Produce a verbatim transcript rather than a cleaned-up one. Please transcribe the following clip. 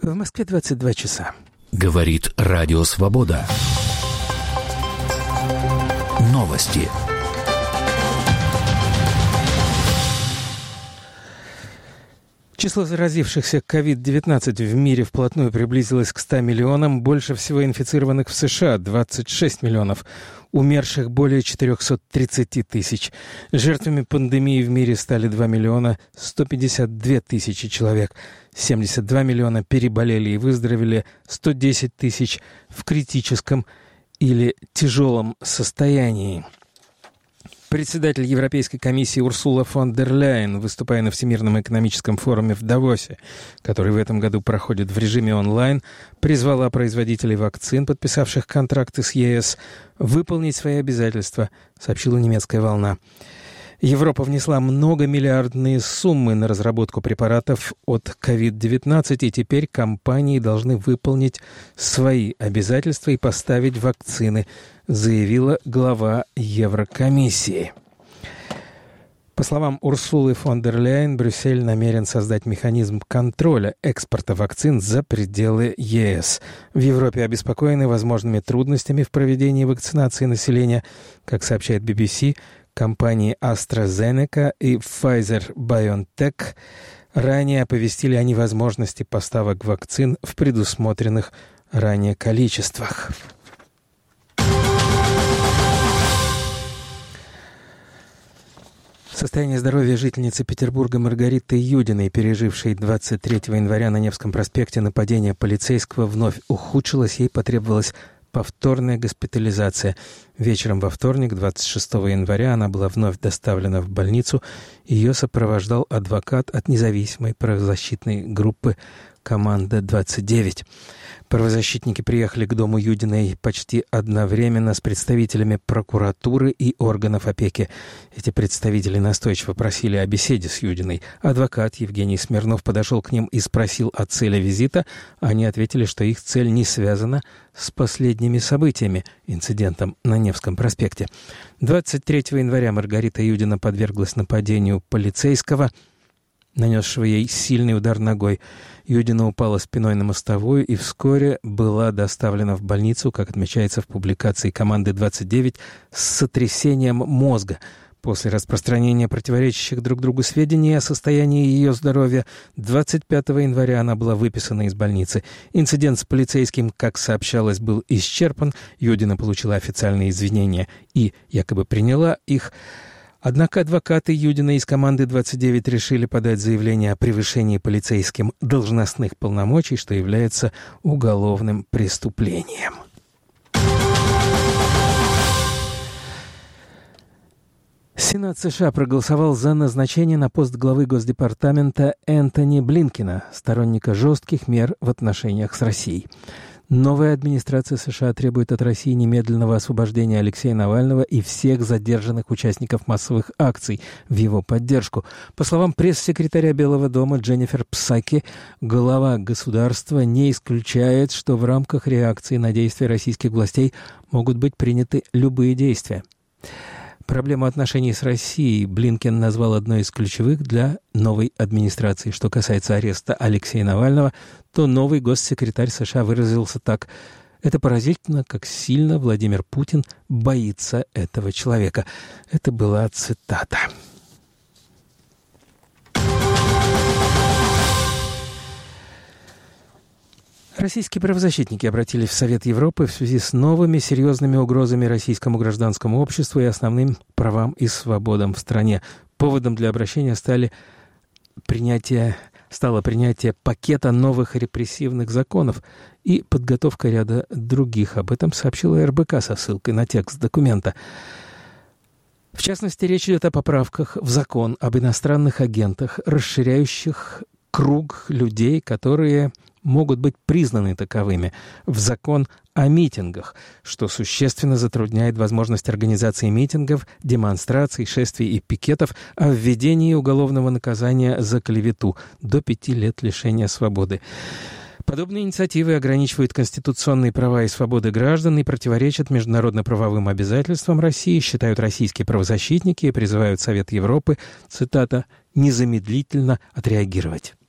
В Москве двадцать два часа. Говорит Радио Свобода. Новости. Число заразившихся ковид девятнадцать в мире вплотную приблизилось к ста миллионам. Больше всего инфицированных в США – двадцать шесть миллионов. Умерших более четыреста тридцать тысяч. Жертвами пандемии в мире стали два миллиона сто пятьдесят две тысячи человек. семьдесят два миллиона переболели и выздоровели. сто десять тысяч в критическом или тяжелом состоянии. Председатель Европейской комиссии Урсула фон дер Ляйен, выступая на Всемирном экономическом форуме в Давосе, который в этом году проходит в режиме онлайн, призвала производителей вакцин, подписавших контракты с ЕС, выполнить свои обязательства, сообщила немецкая «Волна». Европа внесла многомиллиардные суммы на разработку препаратов от ковид девятнадцать, и теперь компании должны выполнить свои обязательства и поставить вакцины, заявила глава Еврокомиссии. По словам Урсулы фон дер Ляйен, Брюссель намерен создать механизм контроля экспорта вакцин за пределы ЕС. В Европе обеспокоены возможными трудностями в проведении вакцинации населения. Как сообщает би би си, компании AstraZeneca и Pfizer-BioNTech ранее оповестили о невозможности поставок вакцин в предусмотренных ранее количествах. Состояние здоровья жительницы Петербурга Маргариты Юдиной, пережившей двадцать третьего января на Невском проспекте нападение полицейского, вновь ухудшилось, ей потребовалась повторная госпитализация. Вечером во вторник, двадцать шестого января, она была вновь доставлена в больницу. Ее сопровождал адвокат от независимой правозащитной группы «Команда двадцать девять». Правозащитники приехали к дому Юдиной почти одновременно с представителями прокуратуры и органов опеки. Эти представители настойчиво просили о беседе с Юдиной. Адвокат Евгений Смирнов подошел к ним и спросил о цели визита. Они ответили, что их цель не связана с последними событиями, инцидентом на Невском проспекте. двадцать третьего января Маргарита Юдина подверглась нападению полицейского, нанесшего ей сильный удар ногой. Юдина упала спиной на мостовую и вскоре была доставлена в больницу, как отмечается в публикации «Команды двадцать девять», с сотрясением мозга. После распространения противоречащих друг другу сведений о состоянии ее здоровья двадцать пятого января она была выписана из больницы. Инцидент с полицейским, как сообщалось, был исчерпан. Юдина получила официальные извинения и якобы приняла их. Однако адвокаты Юдиной из команды двадцать девять решили подать заявление о превышении полицейским должностных полномочий, что является уголовным преступлением. Сенат США проголосовал за назначение на пост главы Госдепартамента Энтони Блинкена, сторонника жестких мер в отношениях с Россией. Новая администрация США требует от России немедленного освобождения Алексея Навального и всех задержанных участников массовых акций в его поддержку. По словам пресс-секретаря Белого дома Дженнифер Псаки, глава государства не исключает, что в рамках реакции на действия российских властей могут быть приняты любые действия. Проблему отношений с Россией Блинкен назвал одной из ключевых для новой администрации. Что касается ареста Алексея Навального, то новый госсекретарь США выразился так: «Это поразительно, как сильно Владимир Путин боится этого человека». Это была цитата. Российские правозащитники обратились в Совет Европы в связи с новыми серьезными угрозами российскому гражданскому обществу и основным правам и свободам в стране. Поводом для обращения стали принятие, стало принятие пакета новых репрессивных законов и подготовка ряда других. Об этом сообщила эр бэ ка со ссылкой на текст документа. В частности, речь идет о поправках в закон об иностранных агентах, расширяющих круг людей, которые могут быть признаны таковыми, в закон о митингах, что существенно затрудняет возможность организации митингов, демонстраций, шествий и пикетов, о введении уголовного наказания за клевету до пяти лет лишения свободы. Подобные инициативы ограничивают конституционные права и свободы граждан и противоречат международно-правовым обязательствам России, считают российские правозащитники и призывают Совет Европы, цитата, «незамедлительно отреагировать».